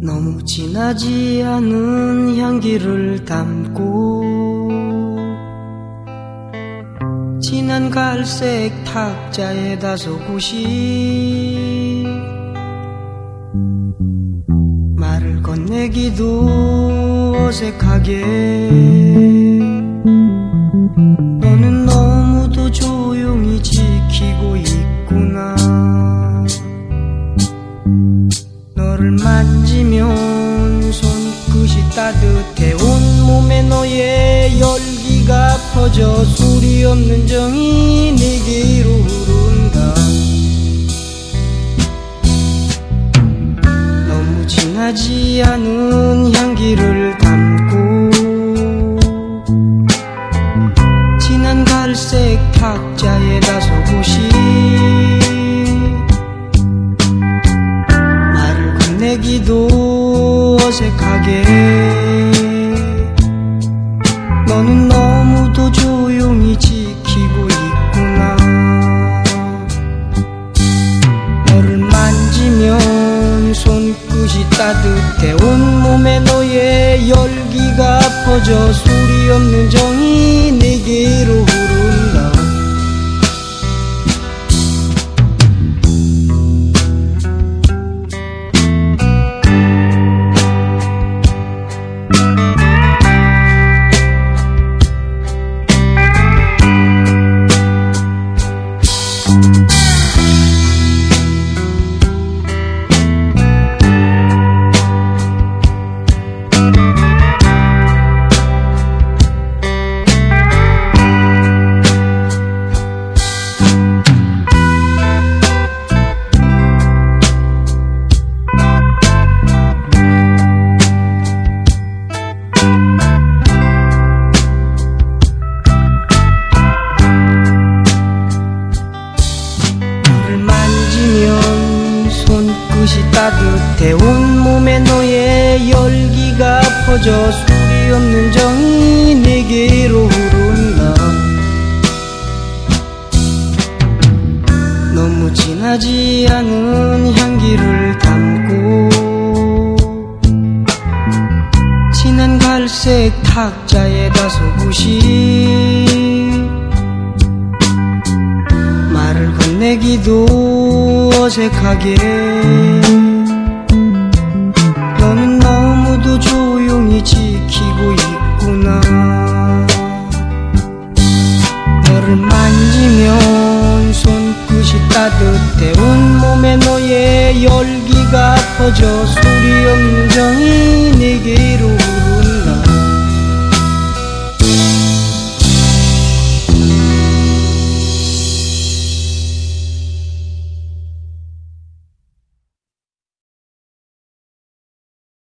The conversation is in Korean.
너무 진하지 않은 향기를 담고 진한 갈색 탁자에 다소곳이 말을 건네기도 어색하게 너는 너무도 조용히 지키고 있구나. 너를 만지면 손끝이 따뜻해 온몸에 너의 열기가 퍼져 소리 없는 정이 내게로 흐른다. 너무 진하지 않은 향기를 담고 진한 갈색 탁자에 다소곳이 말을 건네기도 어색하게 너는 너무도 조용히 지키고 있구나. 너를 만지면 손끝이 따뜻해 온몸에 너의 열기가 퍼져 소리 없는 정이 내게로 흐른다. 손끝이 따뜻해 온몸에 너의 열기가 퍼져 소리 없는 정이 내게로 흐른다. 너무 진하지 않은 향기를 담고 진한 갈색 탁자에 다소곳이 말을 건네기도 어색하게 너는 너무도 조용히 지키고 있구나. 너를 만지면 손끝이 따뜻해 온몸에 너의 열기가 퍼져 소리 없는 정이 내게로